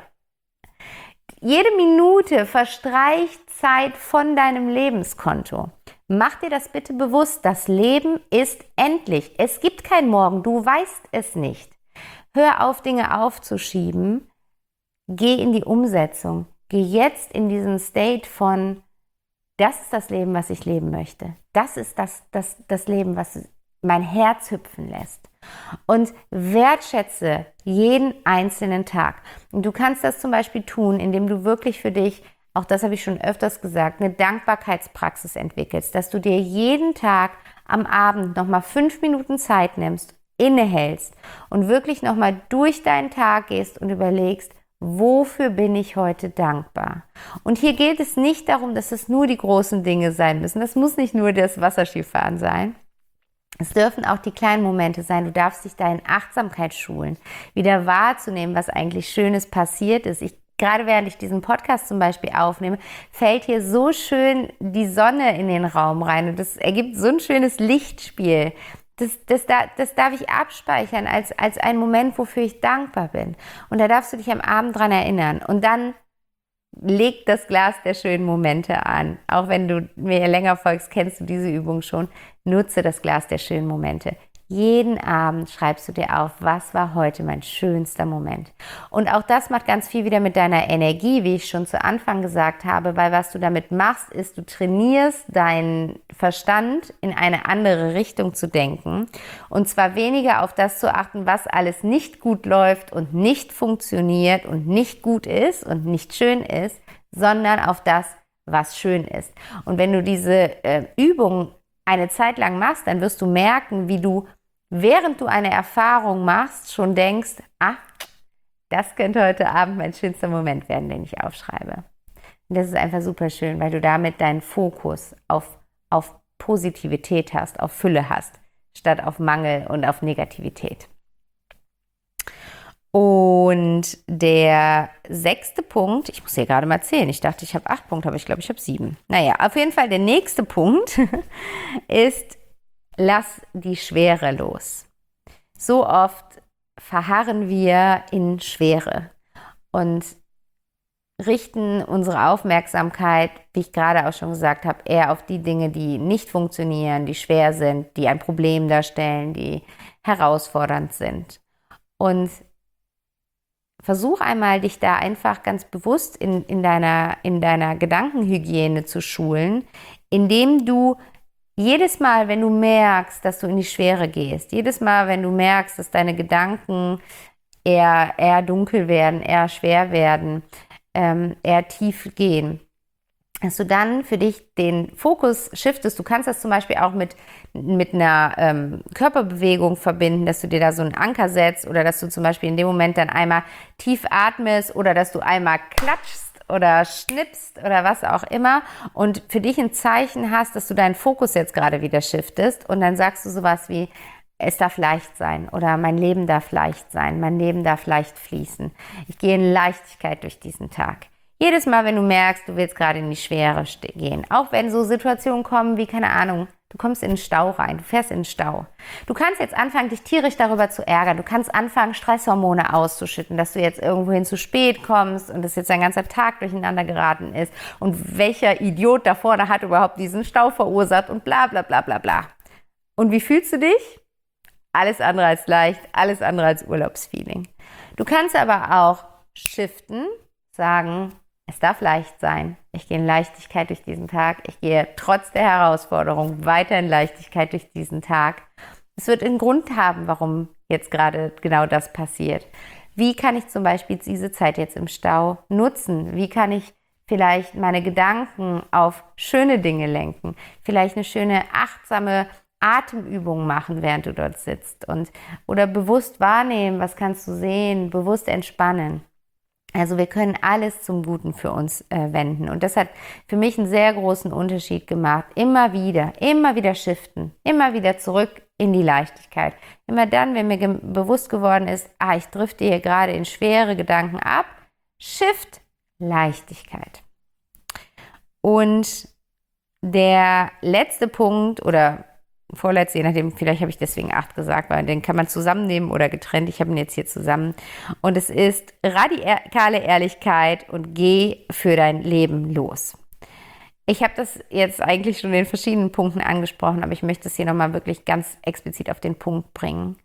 Jede Minute verstreicht Zeit von deinem Lebenskonto. Mach dir das bitte bewusst. Das Leben ist endlich. Es gibt kein Morgen. Du weißt es nicht. Hör auf, Dinge aufzuschieben. Geh in die Umsetzung. Geh jetzt in diesen State von: das ist das Leben, was ich leben möchte. Das ist das Leben, was mein Herz hüpfen lässt. Und wertschätze jeden einzelnen Tag. Und du kannst das zum Beispiel tun, indem du wirklich für dich, auch das habe ich schon öfters gesagt, eine Dankbarkeitspraxis entwickelst, dass du dir jeden Tag am Abend nochmal 5 Minuten Zeit nimmst, innehältst und wirklich nochmal durch deinen Tag gehst und überlegst: wofür bin ich heute dankbar? Und hier geht es nicht darum, dass es nur die großen Dinge sein müssen. Das muss nicht nur das Wasserskifahren sein. Es dürfen auch die kleinen Momente sein. Du darfst dich da in Achtsamkeit schulen, wieder wahrzunehmen, was eigentlich Schönes passiert ist. Gerade während ich diesen Podcast zum Beispiel aufnehme, fällt hier so schön die Sonne in den Raum rein und das ergibt so ein schönes Lichtspiel. Das darf ich abspeichern als einen Moment, wofür ich dankbar bin. Und da darfst du dich am Abend dran erinnern. Und dann leg das Glas der schönen Momente an. Auch wenn du mir länger folgst, kennst du diese Übung schon. Nutze das Glas der schönen Momente. Jeden Abend schreibst du dir auf: was war heute mein schönster Moment? Und auch das macht ganz viel wieder mit deiner Energie, wie ich schon zu Anfang gesagt habe, weil was du damit machst, ist, du trainierst deinen Verstand in eine andere Richtung zu denken, und zwar weniger auf das zu achten, was alles nicht gut läuft und nicht funktioniert und nicht gut ist und nicht schön ist, sondern auf das, was schön ist. Und wenn du diese Übung eine Zeit lang machst, dann wirst du merken, wie du, während du eine Erfahrung machst, schon denkst: das könnte heute Abend mein schönster Moment werden, den ich aufschreibe. Und das ist einfach super schön, weil du damit deinen Fokus auf Positivität hast, auf Fülle hast, statt auf Mangel und auf Negativität. Und der 6. Punkt, ich muss hier gerade mal zählen, ich dachte, ich habe 8 Punkte, aber ich glaube, ich habe 7. Naja, auf jeden Fall der nächste Punkt ist: lass die Schwere los. So oft verharren wir in Schwere und richten unsere Aufmerksamkeit, wie ich gerade auch schon gesagt habe, eher auf die Dinge, die nicht funktionieren, die schwer sind, die ein Problem darstellen, die herausfordernd sind. Und versuch einmal, dich da einfach ganz bewusst in deiner Gedankenhygiene zu schulen, indem du jedes Mal, wenn du merkst, dass du in die Schwere gehst, jedes Mal, wenn du merkst, dass deine Gedanken eher dunkel werden, eher schwer werden, eher tief gehen, dass du dann für dich den Fokus shiftest. Du kannst das zum Beispiel auch mit einer Körperbewegung verbinden, dass du dir da so einen Anker setzt oder dass du zum Beispiel in dem Moment dann einmal tief atmest oder dass du einmal klatschst oder schnippst oder was auch immer und für dich ein Zeichen hast, dass du deinen Fokus jetzt gerade wieder shiftest, und dann sagst du sowas wie: es darf leicht sein oder mein Leben darf leicht sein, mein Leben darf leicht fließen. Ich gehe in Leichtigkeit durch diesen Tag. Jedes Mal, wenn du merkst, du willst gerade in die Schwere gehen, auch wenn so Situationen kommen wie, keine Ahnung, du kommst in den Stau rein, du fährst in den Stau. Du kannst jetzt anfangen, dich tierisch darüber zu ärgern. Du kannst anfangen, Stresshormone auszuschütten, dass du jetzt irgendwohin zu spät kommst und dass jetzt dein ganzer Tag durcheinander geraten ist und welcher Idiot da vorne hat überhaupt diesen Stau verursacht und bla bla bla bla bla. Und wie fühlst du dich? Alles andere als leicht, alles andere als Urlaubsfeeling. Du kannst aber auch shiften, sagen: es darf leicht sein. Ich gehe in Leichtigkeit durch diesen Tag. Ich gehe trotz der Herausforderung weiter in Leichtigkeit durch diesen Tag. Es wird einen Grund haben, warum jetzt gerade genau das passiert. Wie kann ich zum Beispiel diese Zeit jetzt im Stau nutzen? Wie kann ich vielleicht meine Gedanken auf schöne Dinge lenken? Vielleicht eine schöne, achtsame Atemübung machen, während du dort sitzt oder bewusst wahrnehmen, was kannst du sehen, bewusst entspannen. Also wir können alles zum Guten für uns wenden. Und das hat für mich einen sehr großen Unterschied gemacht. Immer wieder shiften, immer wieder zurück in die Leichtigkeit. Immer dann, wenn mir bewusst geworden ist, ich drifte hier gerade in schwere Gedanken ab, Shift, Leichtigkeit. Und der letzte Punkt oder vorletzte, je nachdem, vielleicht habe ich deswegen 8 gesagt, weil den kann man zusammennehmen oder getrennt. Ich habe ihn jetzt hier zusammen. Und es ist radikale Ehrlichkeit und geh für dein Leben los. Ich habe das jetzt eigentlich schon in verschiedenen Punkten angesprochen, aber ich möchte es hier nochmal wirklich ganz explizit auf den Punkt bringen.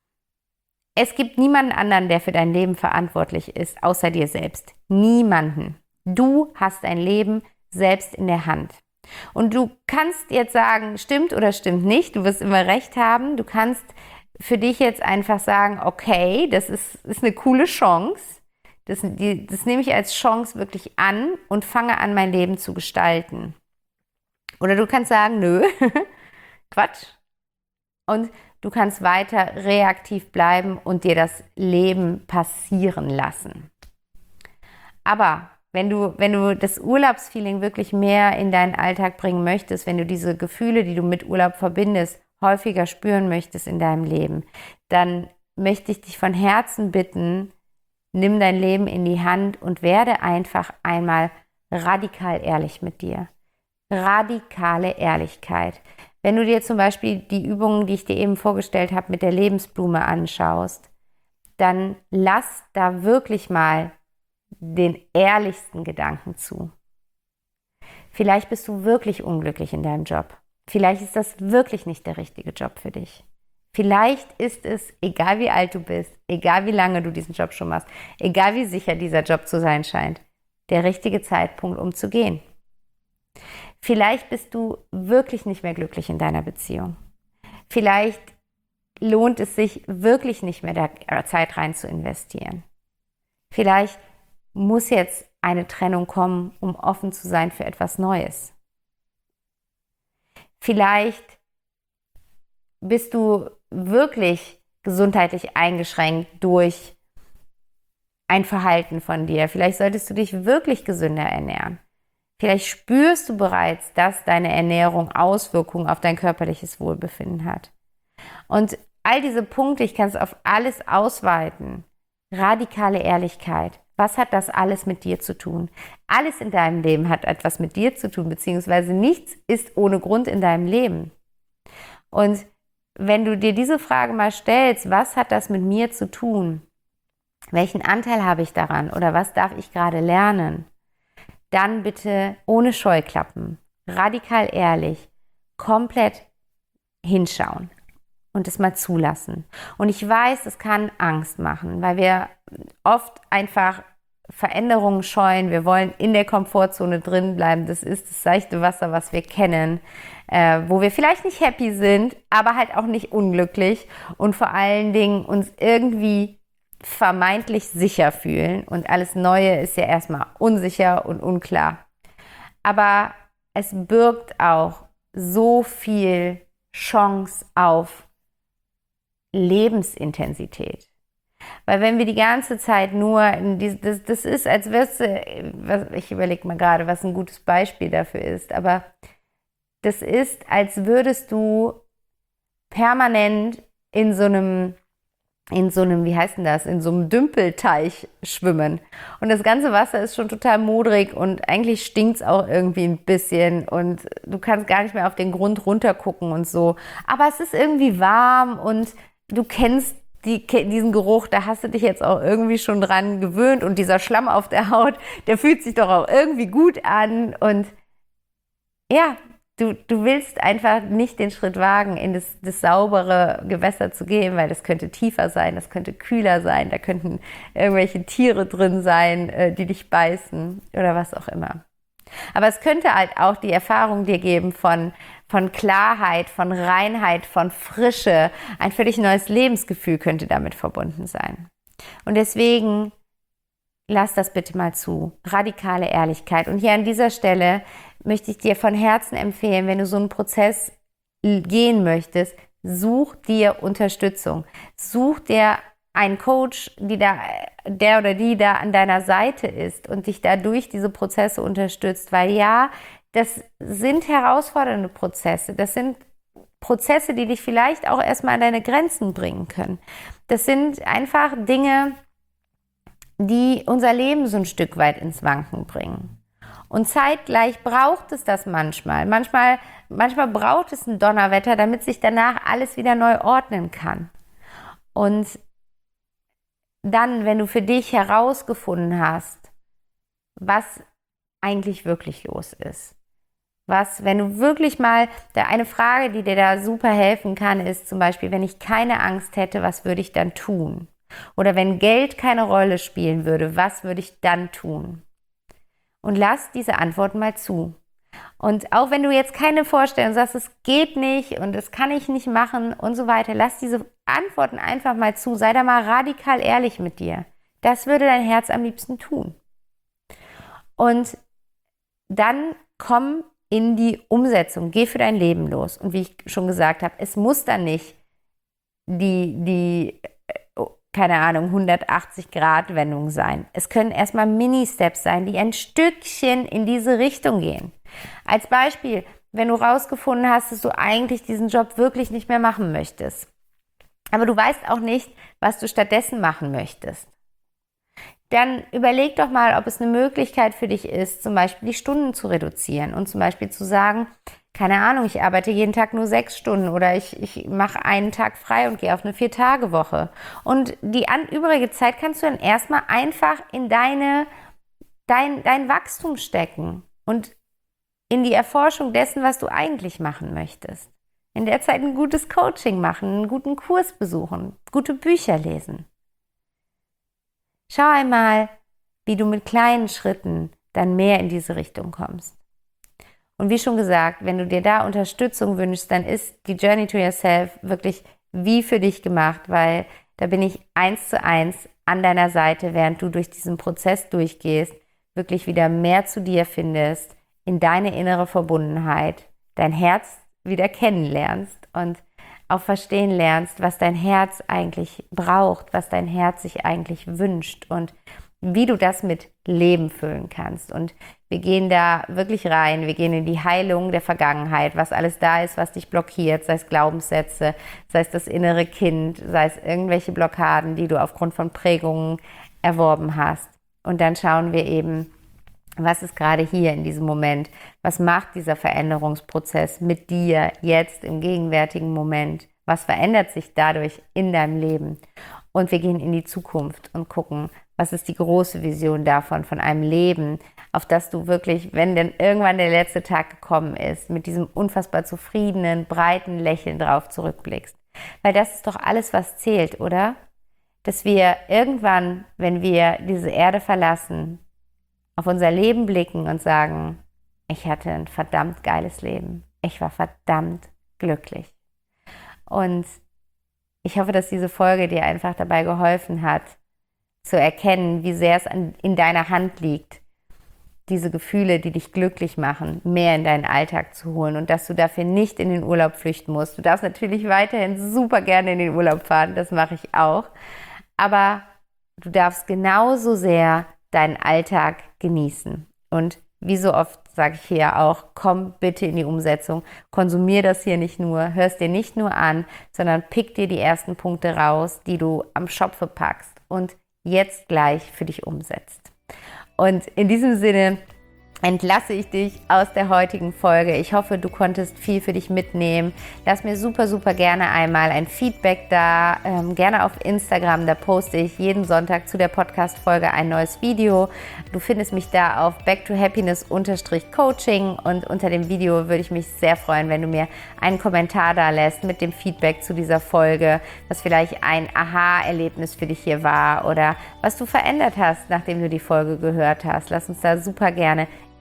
Es gibt niemanden anderen, der für dein Leben verantwortlich ist, außer dir selbst. Niemanden. Du hast dein Leben selbst in der Hand. Und du kannst jetzt sagen, stimmt oder stimmt nicht, du wirst immer recht haben. Du kannst für dich jetzt einfach sagen, okay, das ist eine coole Chance. Das nehme ich als Chance wirklich an und fange an, mein Leben zu gestalten. Oder du kannst sagen, nö, Quatsch. Und du kannst weiter reaktiv bleiben und dir das Leben passieren lassen. Aber wenn du das Urlaubsfeeling wirklich mehr in deinen Alltag bringen möchtest, wenn du diese Gefühle, die du mit Urlaub verbindest, häufiger spüren möchtest in deinem Leben, dann möchte ich dich von Herzen bitten, nimm dein Leben in die Hand und werde einfach einmal radikal ehrlich mit dir. Radikale Ehrlichkeit. Wenn du dir zum Beispiel die Übungen, die ich dir eben vorgestellt habe, mit der Lebensblume anschaust, dann lass da wirklich mal den ehrlichsten Gedanken zu. Vielleicht bist du wirklich unglücklich in deinem Job. Vielleicht ist das wirklich nicht der richtige Job für dich. Vielleicht ist es, egal wie alt du bist, egal wie lange du diesen Job schon machst, egal wie sicher dieser Job zu sein scheint, der richtige Zeitpunkt, um zu gehen. Vielleicht bist du wirklich nicht mehr glücklich in deiner Beziehung. Vielleicht lohnt es sich wirklich nicht mehr, da Zeit rein zu investieren. Vielleicht muss jetzt eine Trennung kommen, um offen zu sein für etwas Neues. Vielleicht bist du wirklich gesundheitlich eingeschränkt durch ein Verhalten von dir. Vielleicht solltest du dich wirklich gesünder ernähren. Vielleicht spürst du bereits, dass deine Ernährung Auswirkungen auf dein körperliches Wohlbefinden hat. Und all diese Punkte, ich kann es auf alles ausweiten. Radikale Ehrlichkeit. Was hat das alles mit dir zu tun? Alles in deinem Leben hat etwas mit dir zu tun, beziehungsweise nichts ist ohne Grund in deinem Leben. Und wenn du dir diese Frage mal stellst, was hat das mit mir zu tun? Welchen Anteil habe ich daran oder was darf ich gerade lernen? Dann bitte ohne Scheuklappen, radikal ehrlich, komplett hinschauen und es mal zulassen. Und ich weiß, es kann Angst machen, weil wir oft einfach Veränderungen scheuen. Wir wollen in der Komfortzone drin bleiben. Das ist das seichte Wasser, was wir kennen, wo wir vielleicht nicht happy sind, aber halt auch nicht unglücklich und vor allen Dingen uns irgendwie vermeintlich sicher fühlen. Und alles Neue ist ja erstmal unsicher und unklar. Aber es birgt auch so viel Chance auf Lebensintensität. Weil wenn wir die ganze Zeit nur, das ist, als wärst du, ich überlege mal gerade, was ein gutes Beispiel dafür ist, aber das ist, als würdest du permanent in so einem, wie heißt denn das, in so einem Dümpelteich schwimmen. Und das ganze Wasser ist schon total modrig und eigentlich stinkt es auch irgendwie ein bisschen und du kannst gar nicht mehr auf den Grund runtergucken und so. Aber es ist irgendwie warm und du kennst diesen Geruch, da hast du dich jetzt auch irgendwie schon dran gewöhnt und dieser Schlamm auf der Haut, der fühlt sich doch auch irgendwie gut an und ja, du willst einfach nicht den Schritt wagen, in das saubere Gewässer zu gehen, weil das könnte tiefer sein, das könnte kühler sein, da könnten irgendwelche Tiere drin sein, die dich beißen oder was auch immer. Aber es könnte halt auch die Erfahrung dir geben von Klarheit, von Reinheit, von Frische. Ein völlig neues Lebensgefühl könnte damit verbunden sein. Und deswegen lass das bitte mal zu. Radikale Ehrlichkeit. Und hier an dieser Stelle möchte ich dir von Herzen empfehlen, wenn du so einen Prozess gehen möchtest, such dir Unterstützung. Such dir einen Coach, der oder die da an deiner Seite ist und dich dadurch diese Prozesse unterstützt. Weil ja, das sind herausfordernde Prozesse. Das sind Prozesse, die dich vielleicht auch erstmal an deine Grenzen bringen können. Das sind einfach Dinge, die unser Leben so ein Stück weit ins Wanken bringen. Und zeitgleich braucht es das manchmal. Manchmal braucht es ein Donnerwetter, damit sich danach alles wieder neu ordnen kann. Und dann, wenn du für dich herausgefunden hast, was eigentlich wirklich los ist, wenn du wirklich mal, eine Frage, die dir da super helfen kann, ist zum Beispiel, wenn ich keine Angst hätte, was würde ich dann tun? Oder wenn Geld keine Rolle spielen würde, was würde ich dann tun? Und lass diese Antworten mal zu. Und auch wenn du jetzt keine Vorstellung sagst, es geht nicht und das kann ich nicht machen und so weiter, lass diese Antworten einfach mal zu. Sei da mal radikal ehrlich mit dir. Das würde dein Herz am liebsten tun. Und dann komm in die Umsetzung. Geh für dein Leben los. Und wie ich schon gesagt habe, es muss dann nicht keine Ahnung, 180-Grad-Wendung sein. Es können erstmal Mini-Steps sein, die ein Stückchen in diese Richtung gehen. Als Beispiel, wenn du rausgefunden hast, dass du eigentlich diesen Job wirklich nicht mehr machen möchtest, aber du weißt auch nicht, was du stattdessen machen möchtest, dann überleg doch mal, ob es eine Möglichkeit für dich ist, zum Beispiel die Stunden zu reduzieren und zum Beispiel zu sagen, keine Ahnung, ich arbeite jeden Tag nur 6 Stunden oder ich mache einen Tag frei und gehe auf eine 4-Tage-Woche. Und die übrige Zeit kannst du dann erstmal einfach in dein Wachstum stecken und in die Erforschung dessen, was du eigentlich machen möchtest. In der Zeit ein gutes Coaching machen, einen guten Kurs besuchen, gute Bücher lesen. Schau einmal, wie du mit kleinen Schritten dann mehr in diese Richtung kommst. Und wie schon gesagt, wenn du dir da Unterstützung wünschst, dann ist die Journey to Yourself wirklich wie für dich gemacht, weil da bin ich 1:1 an deiner Seite, während du durch diesen Prozess durchgehst, wirklich wieder mehr zu dir findest, in deine innere Verbundenheit, dein Herz wieder kennenlernst und auch verstehen lernst, was dein Herz eigentlich braucht, was dein Herz sich eigentlich wünscht und wie du das mit Leben füllen kannst. Und wir gehen da wirklich rein, wir gehen in die Heilung der Vergangenheit, was alles da ist, was dich blockiert, sei es Glaubenssätze, sei es das innere Kind, sei es irgendwelche Blockaden, die du aufgrund von Prägungen erworben hast. Und dann schauen wir eben, was ist gerade hier in diesem Moment, was macht dieser Veränderungsprozess mit dir jetzt im gegenwärtigen Moment, was verändert sich dadurch in deinem Leben. Und wir gehen in die Zukunft und gucken, was ist die große Vision davon, von einem Leben, auf das du wirklich, wenn denn irgendwann der letzte Tag gekommen ist, mit diesem unfassbar zufriedenen, breiten Lächeln drauf zurückblickst. Weil das ist doch alles, was zählt, oder? Dass wir irgendwann, wenn wir diese Erde verlassen, auf unser Leben blicken und sagen, ich hatte ein verdammt geiles Leben. Ich war verdammt glücklich. Und ich hoffe, dass diese Folge dir einfach dabei geholfen hat, zu erkennen, wie sehr es in deiner Hand liegt, diese Gefühle, die dich glücklich machen, mehr in deinen Alltag zu holen und dass du dafür nicht in den Urlaub flüchten musst. Du darfst natürlich weiterhin super gerne in den Urlaub fahren, das mache ich auch, aber du darfst genauso sehr deinen Alltag genießen. Und wie so oft sage ich hier auch, komm bitte in die Umsetzung, konsumier das hier nicht nur, hörst dir nicht nur an, sondern pick dir die ersten Punkte raus, die du am Schopfe packst und jetzt gleich für dich umsetzt. Und in diesem Sinne entlasse ich dich aus der heutigen Folge. Ich hoffe, du konntest viel für dich mitnehmen. Lass mir super, super gerne einmal ein Feedback da, gerne auf Instagram. Da poste ich jeden Sonntag zu der Podcast-Folge ein neues Video. Du findest mich da auf backtohappiness_coaching und unter dem Video würde ich mich sehr freuen, wenn du mir einen Kommentar da lässt mit dem Feedback zu dieser Folge, was vielleicht ein Aha-Erlebnis für dich hier war oder was du verändert hast, nachdem du die Folge gehört hast. Lass uns da super gerne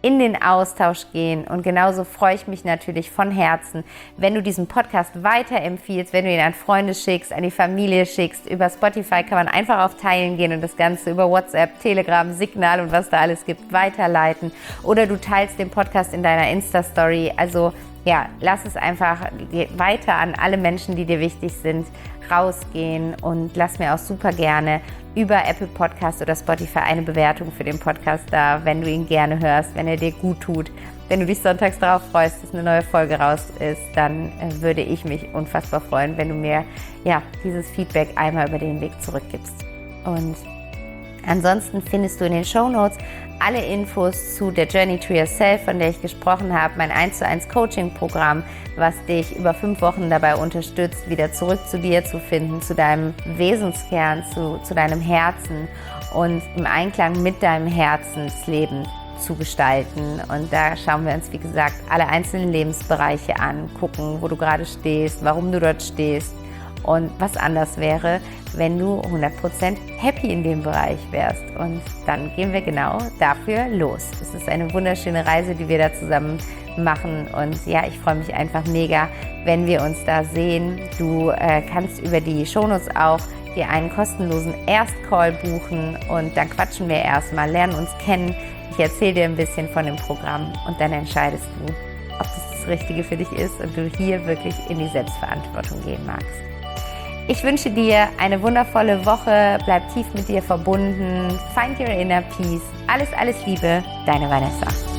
in den Austausch gehen. Und genauso freue ich mich natürlich von Herzen, wenn du diesen Podcast weiterempfiehlst, wenn du ihn an Freunde schickst, an die Familie schickst. Über Spotify kann man einfach auf Teilen gehen und das Ganze über WhatsApp, Telegram, Signal und was da alles gibt, weiterleiten. Oder du teilst den Podcast in deiner Insta-Story. Also ja, lass es einfach weiter an alle Menschen, die dir wichtig sind, rausgehen und lass mir auch super gerne über Apple Podcast oder Spotify eine Bewertung für den Podcast da, wenn du ihn gerne hörst, wenn er dir gut tut. Wenn du dich sonntags darauf freust, dass eine neue Folge raus ist, dann würde ich mich unfassbar freuen, wenn du mir dieses Feedback einmal über den Weg zurückgibst. Und ansonsten findest du in den Shownotes alle Infos zu der Journey to Yourself, von der ich gesprochen habe, mein 1:1 Coaching-Programm, was dich über 5 Wochen dabei unterstützt, wieder zurück zu dir zu finden, zu deinem Wesenskern, zu deinem Herzen und im Einklang mit deinem Herzensleben zu gestalten. Und da schauen wir uns, wie gesagt, alle einzelnen Lebensbereiche an, gucken, wo du gerade stehst, warum du dort stehst und was anders wäre, wenn du 100% happy in dem Bereich wärst. Und dann gehen wir genau dafür los. Es ist eine wunderschöne Reise, die wir da zusammen machen. Und ja, ich freue mich einfach mega, wenn wir uns da sehen. Du kannst über die Shownotes auch dir einen kostenlosen Erstcall buchen und dann quatschen wir erstmal, lernen uns kennen. Ich erzähle dir ein bisschen von dem Programm und dann entscheidest du, ob das Richtige für dich ist und du hier wirklich in die Selbstverantwortung gehen magst. Ich wünsche dir eine wundervolle Woche, bleib tief mit dir verbunden, find your inner peace. Alles, alles Liebe, deine Vanessa.